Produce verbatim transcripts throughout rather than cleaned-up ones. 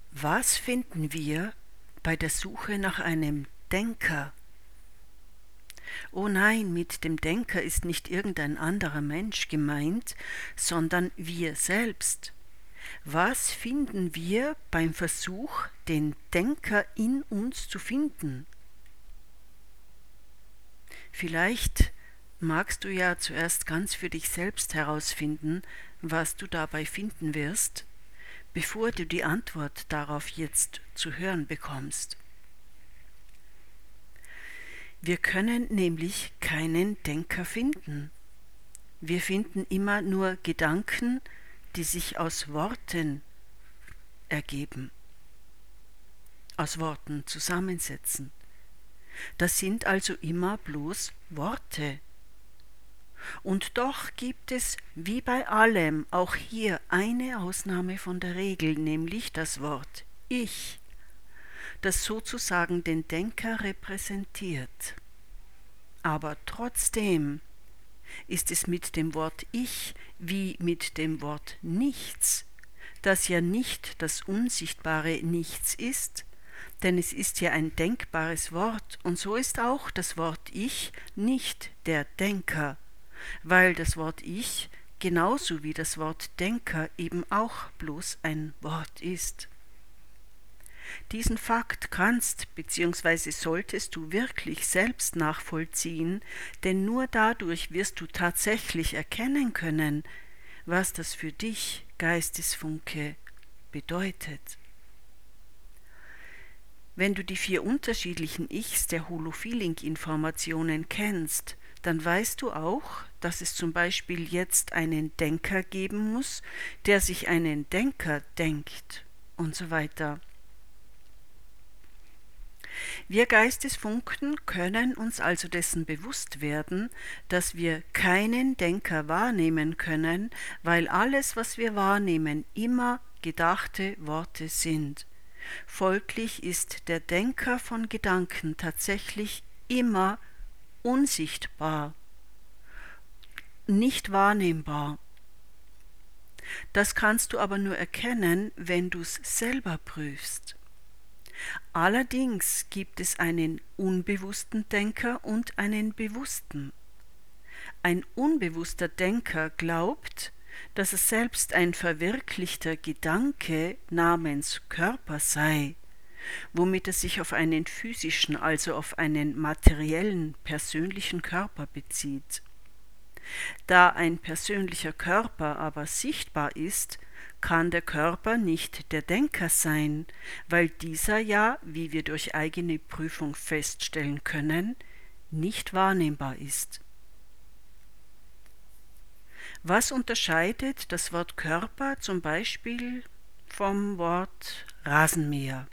Was finden wir bei der Suche nach einem Denker? Oh nein, mit dem Denker ist nicht irgendein anderer Mensch gemeint, sondern wir selbst. Was finden wir beim Versuch, den Denker in uns zu finden? Vielleicht magst du ja zuerst ganz für dich selbst herausfinden, was du dabei finden wirst, bevor du die Antwort darauf jetzt zu hören bekommst. Wir können nämlich keinen Denker finden. Wir finden immer nur Gedanken, die sich aus Worten ergeben, aus Worten zusammensetzen. Das sind also immer bloß Worte. Und doch gibt es, wie bei allem, auch hier eine Ausnahme von der Regel, nämlich das Wort Ich, das sozusagen den Denker repräsentiert. Aber trotzdem ist es mit dem Wort Ich wie mit dem Wort Nichts, das ja nicht das unsichtbare Nichts ist, denn es ist ja ein denkbares Wort, und so ist auch das Wort Ich nicht der Denker, weil das Wort Ich genauso wie das Wort Denker eben auch bloß ein Wort ist. Diesen Fakt kannst bzw. solltest du wirklich selbst nachvollziehen, denn nur dadurch wirst du tatsächlich erkennen können, was das für dich, Geistesfunke, bedeutet. Wenn du die vier unterschiedlichen Ichs der Holofeeling-Informationen kennst, dann weißt du auch, dass es zum Beispiel jetzt einen Denker geben muss, der sich einen Denker denkt und so weiter. Wir Geistesfunken können uns also dessen bewusst werden, dass wir keinen Denker wahrnehmen können, weil alles, was wir wahrnehmen, immer gedachte Worte sind. Folglich ist der Denker von Gedanken tatsächlich immer unsichtbar, nicht wahrnehmbar. Das kannst du aber nur erkennen, wenn du es selber prüfst. Allerdings gibt es einen unbewussten Denker und einen bewussten. Ein unbewusster Denker glaubt, dass es selbst ein verwirklichter Gedanke namens Körper sei, womit er sich auf einen physischen, also auf einen materiellen, persönlichen Körper bezieht. Da ein persönlicher Körper aber sichtbar ist, kann der Körper nicht der Denker sein, weil dieser ja, wie wir durch eigene Prüfung feststellen können, nicht wahrnehmbar ist. Was unterscheidet das Wort Körper zum Beispiel vom Wort Rasenmäher?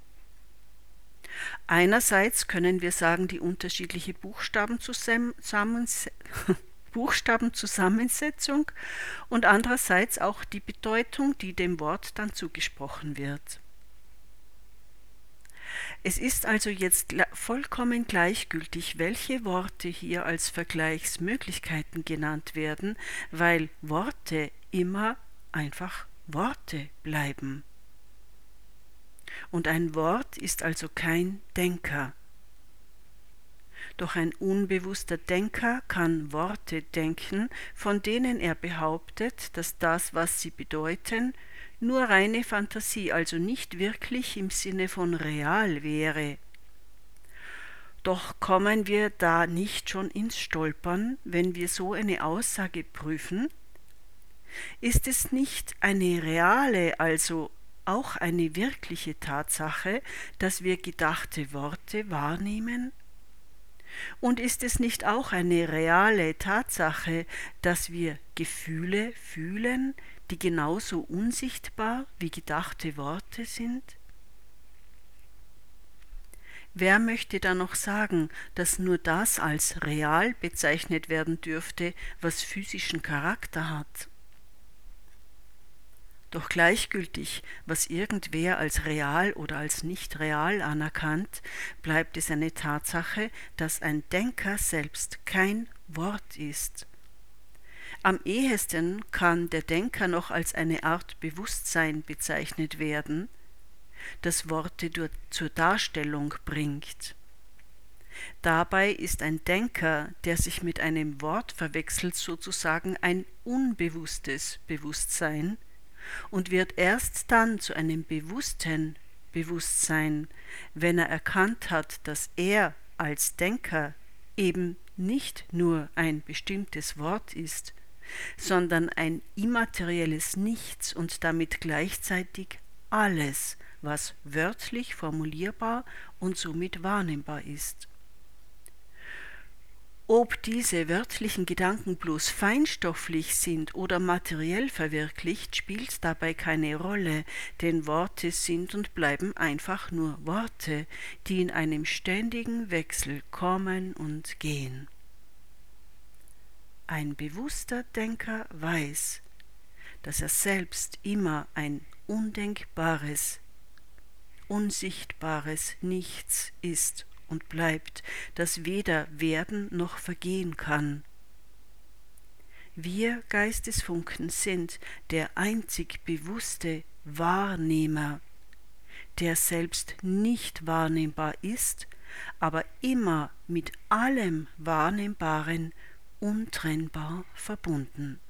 Einerseits können wir sagen, die unterschiedliche Buchstabenzusammensetzung Buchstabenzusammensetzung und andererseits auch die Bedeutung, die dem Wort dann zugesprochen wird. Es ist also jetzt vollkommen gleichgültig, welche Worte hier als Vergleichsmöglichkeiten genannt werden, weil Worte immer einfach Worte bleiben. Und ein Wort ist also kein Denker. Doch ein unbewusster Denker kann Worte denken, von denen er behauptet, dass das, was sie bedeuten, nur reine Fantasie, also nicht wirklich im Sinne von real wäre. Doch kommen wir da nicht schon ins Stolpern, wenn wir so eine Aussage prüfen? Ist es nicht eine reale, also auch eine wirkliche Tatsache, dass wir gedachte Worte wahrnehmen? Und ist es nicht auch eine reale Tatsache, dass wir Gefühle fühlen, die genauso unsichtbar wie gedachte Worte sind? Wer möchte da noch sagen, dass nur das als real bezeichnet werden dürfte, was physischen Charakter hat? Doch gleichgültig, was irgendwer als real oder als nicht real anerkannt, bleibt es eine Tatsache, dass ein Denker selbst kein Wort ist. Am ehesten kann der Denker noch als eine Art Bewusstsein bezeichnet werden, das Worte zur Darstellung bringt. Dabei ist ein Denker, der sich mit einem Wort verwechselt, sozusagen ein unbewusstes Bewusstsein und wird erst dann zu einem bewussten Bewusstsein, wenn er erkannt hat, dass er als Denker eben nicht nur ein bestimmtes Wort ist, sondern ein immaterielles Nichts und damit gleichzeitig alles, was wörtlich formulierbar und somit wahrnehmbar ist. Ob diese wörtlichen Gedanken bloß feinstofflich sind oder materiell verwirklicht, spielt dabei keine Rolle, denn Worte sind und bleiben einfach nur Worte, die in einem ständigen Wechsel kommen und gehen. Ein bewusster Denker weiß, dass er selbst immer ein undenkbares, unsichtbares Nichts ist und bleibt, das weder werden noch vergehen kann. Wir Geistesfunken sind der einzig bewusste Wahrnehmer, der selbst nicht wahrnehmbar ist, aber immer mit allem Wahrnehmbaren untrennbar verbunden.